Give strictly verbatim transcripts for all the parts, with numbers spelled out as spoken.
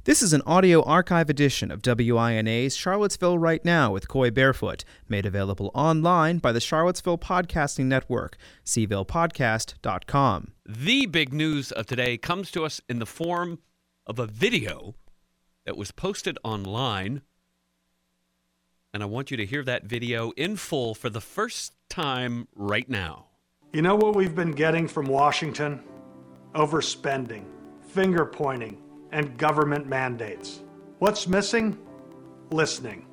This is an audio archive edition of W I N A's Charlottesville Right Now with Coy Barefoot, made available online by the Charlottesville Podcasting Network, c ville podcast dot com. The big news of today comes to us in the form of a video that was posted online, and I want you to hear that video in full for the first time right now. You know what we've been getting from Washington? Overspending, finger pointing, and government mandates. What's missing? Listening.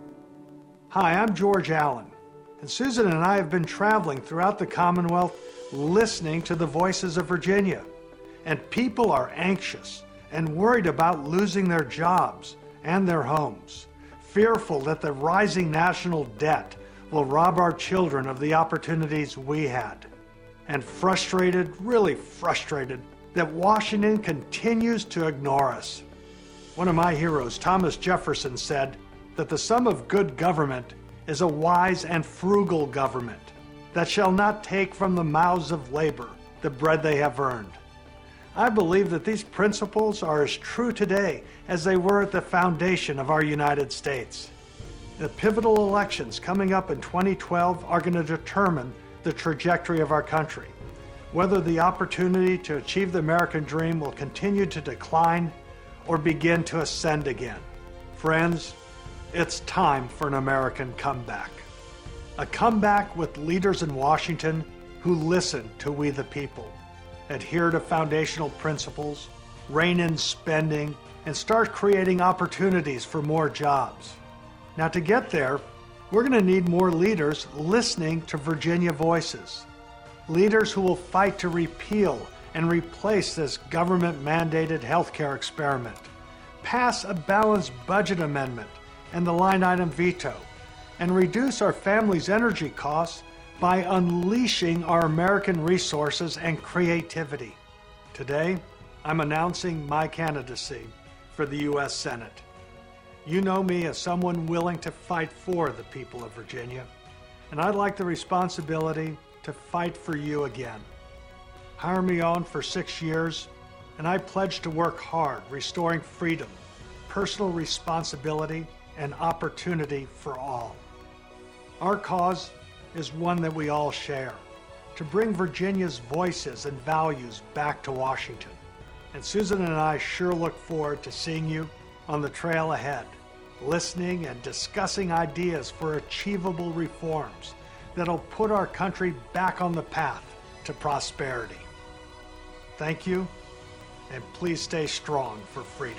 Hi, I'm George Allen, and Susan and I have been traveling throughout the Commonwealth listening to the voices of Virginia. And people are anxious and worried about losing their jobs and their homes, fearful that the rising national debt will rob our children of the opportunities we had, and frustrated, really frustrated, that Washington continues to ignore us. One of my heroes, Thomas Jefferson, said that the sum of good government is a wise and frugal government that shall not take from the mouths of labor the bread they have earned. I believe that these principles are as true today as they were at the foundation of our United States. The pivotal elections coming up in twenty twelve are going to determine the trajectory of our country, whether the opportunity to achieve the American dream will continue to decline or begin to ascend again. Friends, it's time for an American comeback. A comeback with leaders in Washington who listen to we the people, adhere to foundational principles, rein in spending, and start creating opportunities for more jobs. Now, to get there, we're going to need more leaders listening to Virginia voices. Leaders who will fight to repeal and replace this government-mandated healthcare experiment, pass a balanced budget amendment and the line item veto, and reduce our families' energy costs by unleashing our American resources and creativity. Today, I'm announcing my candidacy for the U S Senate. You know me as someone willing to fight for the people of Virginia, and I'd like the responsibility to fight for you again. Hire me on for six years, and I pledge to work hard, restoring freedom, personal responsibility, and opportunity for all. Our cause is one that we all share, to bring Virginia's voices and values back to Washington. And Susan and I sure look forward to seeing you on the trail ahead, listening and discussing ideas for achievable reforms that'll put our country back on the path to prosperity. Thank you, and please stay strong for freedom.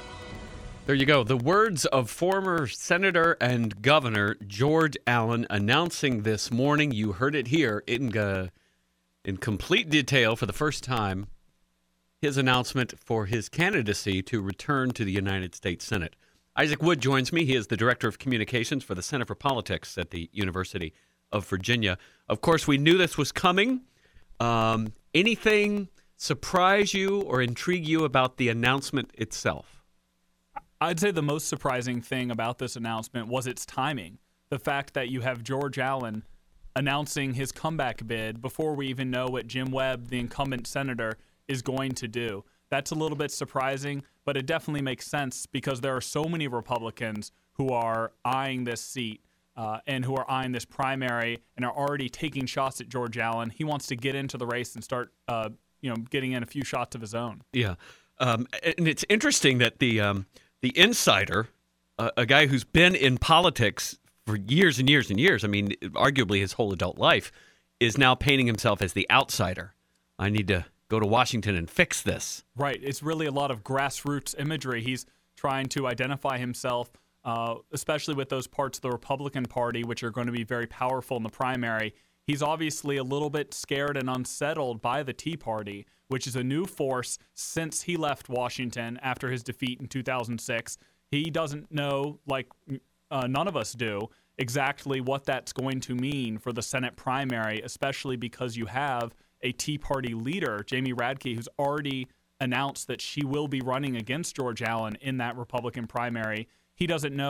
There you go. The words of former Senator and Governor George Allen announcing this morning. You heard it here in, uh, in complete detail for the first time, his announcement for his candidacy to return to the United States Senate. Isaac Wood joins me. He is the Director of Communications for the Center for Politics at the University of Virginia. Of course, we knew this was coming. Um, anything surprise you or intrigue you about the announcement itself? I'd say the most surprising thing about this announcement was its timing. The fact that you have George Allen announcing his comeback bid before we even know what Jim Webb, the incumbent senator, is going to do. That's a little bit surprising, but it definitely makes sense because there are so many Republicans who are eyeing this seat uh, and who are eyeing this primary and are already taking shots at George Allen. He wants to get into the race and start, uh, you know, getting in a few shots of his own. Yeah, um, and it's interesting that the um, the insider, uh, a guy who's been in politics for years and years and years, I mean, arguably his whole adult life, is now painting himself as the outsider. I need to go to Washington and fix this. Right. It's really a lot of grassroots imagery. He's trying to identify himself, uh, especially with those parts of the Republican Party, which are going to be very powerful in the primary. He's obviously a little bit scared and unsettled by the Tea Party, which is a new force since he left Washington after his defeat in two thousand six. He doesn't know, like uh, none of us do, exactly what that's going to mean for the Senate primary, especially because you have a Tea Party leader, Jamie Radke, who's already announced that she will be running against George Allen in that Republican primary. He doesn't know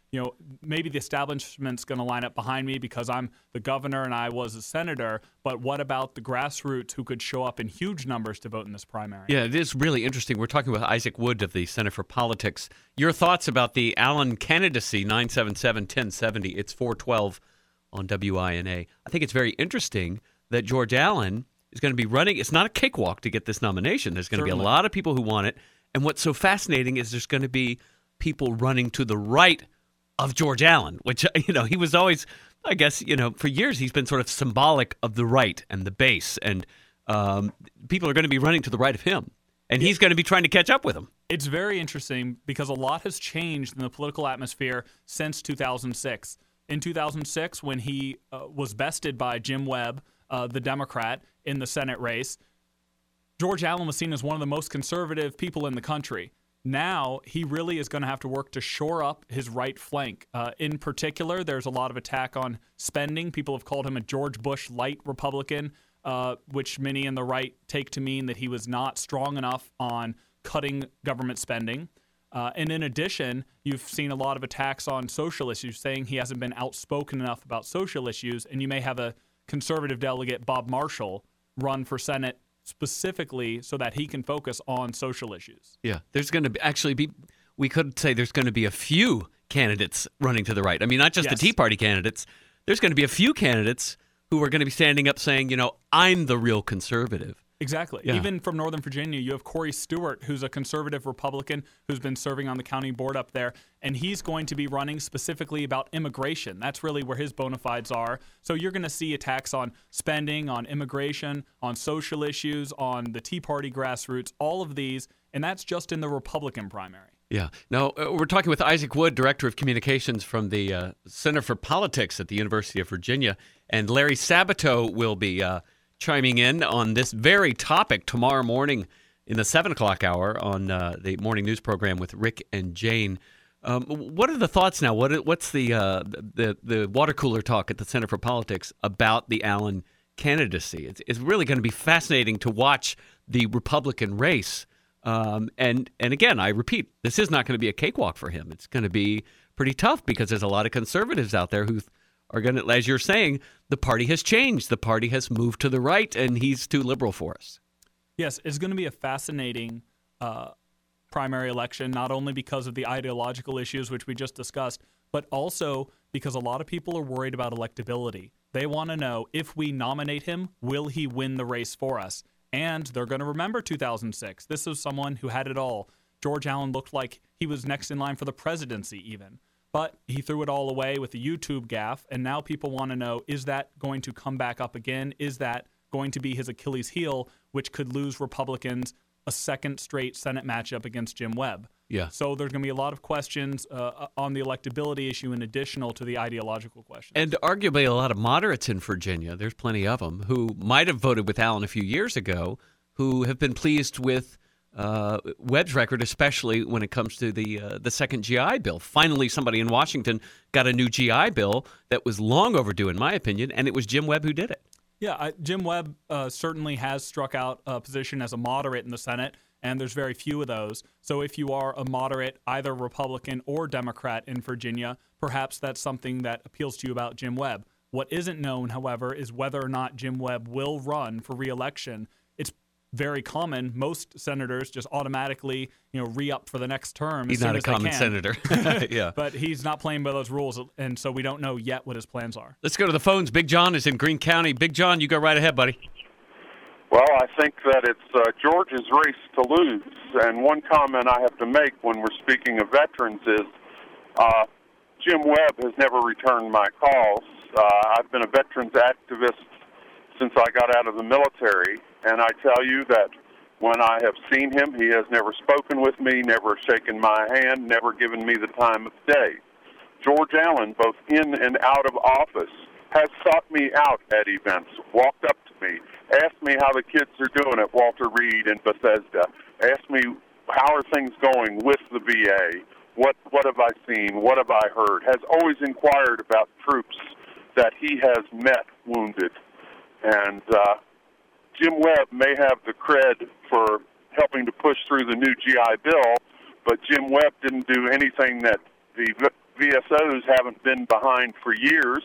you know, maybe the establishment's going to line up behind me because I'm the governor and I was a senator, but what about the grassroots who could show up in huge numbers to vote in this primary? Yeah, it is really interesting. We're talking with Isaac Wood of the Center for Politics. Your thoughts about the Allen candidacy, nine seven seven, one oh seven oh. It's four twelve on W I N A. I think it's very interesting that George Allen is going to be running. It's not a cakewalk to get this nomination. There's going to Certainly. be a lot of people who want it. And what's so fascinating is there's going to be people running to the right of George Allen, which, you know, he was always, I guess, you know, for years he's been sort of symbolic of the right and the base. And um, people are going to be running to the right of him. And he's going to be trying to catch up with him. It's very interesting because a lot has changed in the political atmosphere since two thousand six. In two thousand six, when he uh, was bested by Jim Webb, uh, the Democrat, in the Senate race, George Allen was seen as one of the most conservative people in the country. Now, he really is going to have to work to shore up his right flank. Uh, in particular, there's a lot of attack on spending. People have called him a George Bush light Republican, uh, which many in the right take to mean that he was not strong enough on cutting government spending. Uh, and in addition, you've seen a lot of attacks on social issues, saying he hasn't been outspoken enough about social issues. And you may have a conservative delegate, Bob Marshall, run for Senate specifically so that he can focus on social issues. Yeah, there's going to be, actually be, we could say there's going to be a few candidates running to the right. I mean, not just Yes. the Tea Party candidates. There's going to be a few candidates who are going to be standing up saying, you know, I'm the real conservative. Exactly. Yeah. Even from Northern Virginia, you have Corey Stewart, who's a conservative Republican who's been serving on the county board up there, and he's going to be running specifically about immigration. That's really where his bona fides are. So you're going to see attacks on spending, on immigration, on social issues, on the Tea Party grassroots, all of these, and that's just in the Republican primary. Yeah. Now, uh, we're talking with Isaac Wood, Director of Communications from the uh, Center for Politics at the University of Virginia, and Larry Sabato will be uh, chiming in on this very topic tomorrow morning in the seven o'clock hour on uh, the morning news program with Rick and Jane. Um, what are the thoughts now? What What's the, uh, the the water cooler talk at the Center for Politics about the Allen candidacy? It's, it's really going to be fascinating to watch the Republican race. Um, and, and again, I repeat, this is not going to be a cakewalk for him. It's going to be pretty tough because there's a lot of conservatives out there who are going to, as you're saying, the party has changed. The party has moved to the right, and he's too liberal for us. Yes, it's going to be a fascinating uh, primary election, not only because of the ideological issues, which we just discussed, but also because a lot of people are worried about electability. They want to know, if we nominate him, will he win the race for us? And they're going to remember two thousand six. This was someone who had it all. George Allen looked like he was next in line for the presidency even. But he threw it all away with the YouTube gaffe, and now people want to know, is that going to come back up again? Is that going to be his Achilles heel, which could lose Republicans a second straight Senate matchup against Jim Webb? Yeah. So there's going to be a lot of questions uh, on the electability issue in additional to the ideological questions. And arguably a lot of moderates in Virginia, there's plenty of them, who might have voted with Allen a few years ago, who have been pleased with uh, Webb's record, especially when it comes to the uh, the second G I Bill. Finally, somebody in Washington got a new G I Bill that was long overdue, in my opinion, and it was Jim Webb who did it. Yeah, I, Jim Webb uh, certainly has struck out a position as a moderate in the Senate, and there's very few of those. So if you are a moderate, either Republican or Democrat in Virginia, perhaps that's something that appeals to you about Jim Webb. What isn't known, however, is whether or not Jim Webb will run for re-election. It's very common. Most senators just automatically, you know, re-up for the next term. He's as soon not a as they common can. senator. Yeah. But he's not playing by those rules, and so we don't know yet what his plans are. Let's go to the phones. Big John is in Greene County. Big John, you go right ahead, buddy. Well, I think that it's uh, George's race to lose. And one comment I have to make when we're speaking of veterans is uh, Jim Webb has never returned my calls. Uh, I've been a veterans activist since I got out of the military, and I tell you that when I have seen him, he has never spoken with me, never shaken my hand, never given me the time of day. George Allen, both in and out of office, has sought me out at events, walked up to me, asked me how the kids are doing at Walter Reed and Bethesda, asked me how are things going with the V A, what what have I seen, what have I heard, has always inquired about troops that he has met wounded. And uh, Jim Webb may have the cred for helping to push through the new G I Bill, but Jim Webb didn't do anything that the V S Os haven't been behind for years,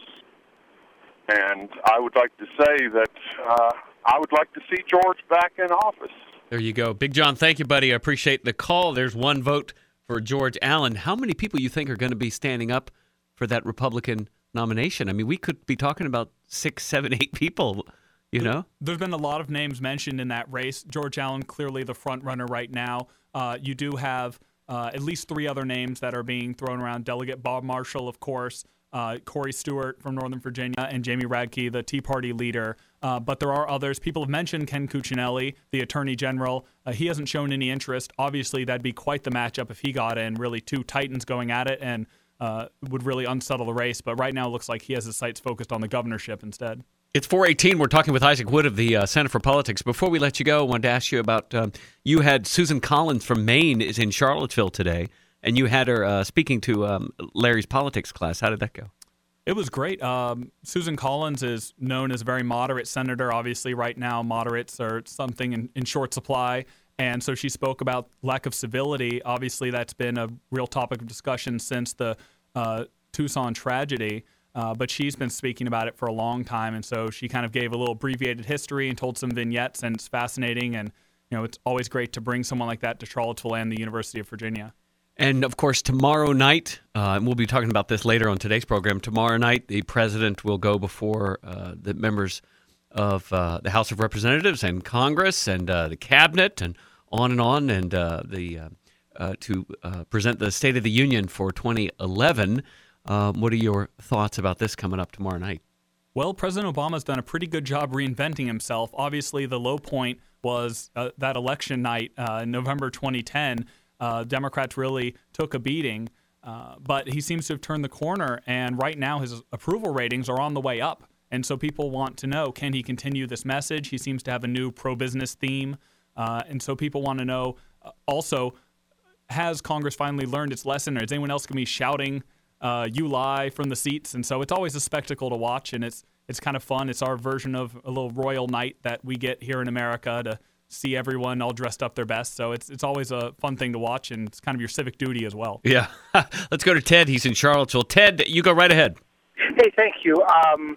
and I would like to say that uh, I would like to see George back in office. There you go. Big John, thank you, buddy. I appreciate the call. There's one vote for George Allen. How many people you think are going to be standing up for that Republican nomination? I mean, we could be talking about six, seven, eight people, you know? There's been a lot of names mentioned in that race. George Allen, clearly the front runner right now. Uh, you do have uh, at least three other names that are being thrown around. Delegate Bob Marshall, of course, uh, Corey Stewart from Northern Virginia, and Jamie Radke, the Tea Party leader. Uh, but there are others. People have mentioned Ken Cuccinelli, the Attorney General. Uh, he hasn't shown any interest. Obviously, that'd be quite the matchup if he got in. Really, two titans going at it, and uh, would really unsettle the race. But right now, it looks like he has his sights focused on the governorship instead. It's four eighteen. We're talking with Isaac Wood of the uh, Center for Politics. Before we let you go, I wanted to ask you about, um, you had Susan Collins from Maine is in Charlottesville today, and you had her uh, speaking to um, Larry's politics class. How did that go? It was great. Um, Susan Collins is known as a very moderate senator. Obviously, right now, moderates are something in, in short supply. And so she spoke about lack of civility. Obviously, that's been a real topic of discussion since the uh, Tucson tragedy. Uh, but she's been speaking about it for a long time. And so she kind of gave a little abbreviated history and told some vignettes. And it's fascinating. And, you know, it's always great to bring someone like that to Charlottesville and the University of Virginia. And, of course, tomorrow night, uh, and we'll be talking about this later on today's program, tomorrow night the president will go before uh, the members of uh, the House of Representatives and Congress and uh, the cabinet and on and on, and uh, the uh, uh, to uh, present the State of the Union for twenty eleven. Um, what are your thoughts about this coming up tomorrow night? Well, President Obama's done a pretty good job reinventing himself. Obviously, the low point was uh, that election night uh, in November twenty ten. Uh, Democrats really took a beating, uh, but he seems to have turned the corner, and right now his approval ratings are on the way up. And so people want to know, can he continue this message? He seems to have a new pro-business theme, uh, and so people want to know uh, also, has Congress finally learned its lesson, or is anyone else going to be shouting, uh, you lie from the seats? And so it's always a spectacle to watch, and it's it's kind of fun. It's our version of a little royal night that we get here in America to see everyone all dressed up their best. So it's it's always a fun thing to watch, and it's kind of your civic duty as well. Yeah. Let's go to Ted. He's in Charlottesville. Ted, you go right ahead. Hey, thank you. Um,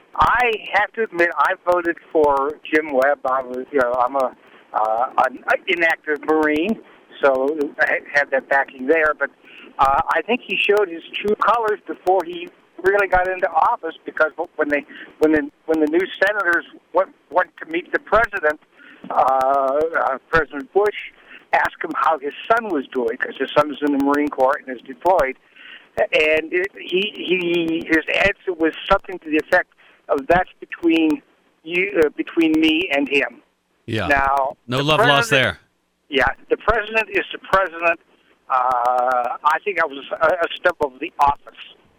I have to admit, I voted for Jim Webb. I was, you know, I'm a uh, an inactive Marine, so I had that backing there. But uh, I think he showed his true colors before he really got into office, because when they when the when the new senators went went to meet the president. Uh, uh, President Bush asked him how his son was doing, because his son is in the Marine Corps and is deployed, and it, he he his answer was something to the effect of, "That's between you, uh, between me and him." Yeah. Now, no love lost there. Yeah, the president is the president. Uh, I think I was a, a step of the office.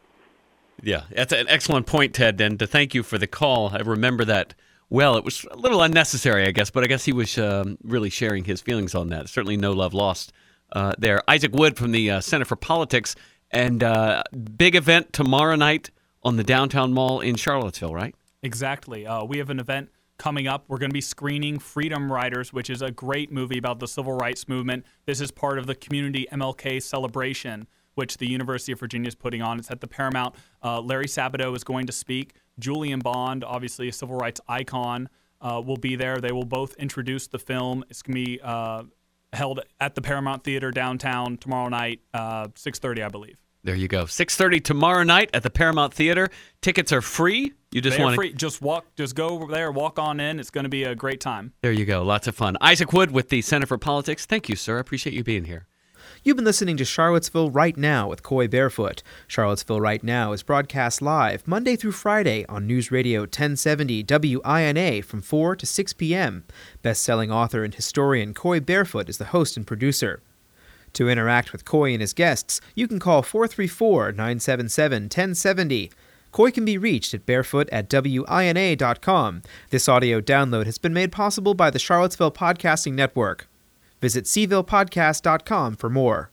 Yeah, that's an excellent point, Ted, and to thank you for the call. I remember that. Well, it was a little unnecessary, I guess, but I guess he was um, really sharing his feelings on that. Certainly no love lost uh, there. Isaac Wood from the uh, Center for Politics, and uh, big event tomorrow night on the Downtown Mall in Charlottesville, right? Exactly. Uh, we have an event coming up. We're going to be screening Freedom Riders, which is a great movie about the civil rights movement. This is part of the community M L K celebration, which the University of Virginia is putting on. It's at the Paramount. Uh, Larry Sabato is going to speak. Julian Bond, obviously a civil rights icon, uh, will be there. They will both introduce the film. It's going to be uh, held at the Paramount Theater downtown tomorrow night, uh, six thirty, I believe. There you go. six thirty tomorrow night at the Paramount Theater. Tickets are free. You just want to free. Just walk. Just go over there. Walk on in. It's going to be a great time. There you go. Lots of fun. Isaac Wood with the Center for Politics. Thank you, sir. I appreciate you being here. You've been listening to Charlottesville Right Now with Coy Barefoot. Charlottesville Right Now is broadcast live Monday through Friday on News Radio ten seventy W I N A from four to six p.m. Best-selling author and historian Coy Barefoot is the host and producer. To interact with Coy and his guests, you can call four three four, nine seven seven, one zero seven zero. Coy can be reached at barefoot at W I N A dot com. This audio download has been made possible by the Charlottesville Podcasting Network. Visit seville podcast dot com for more.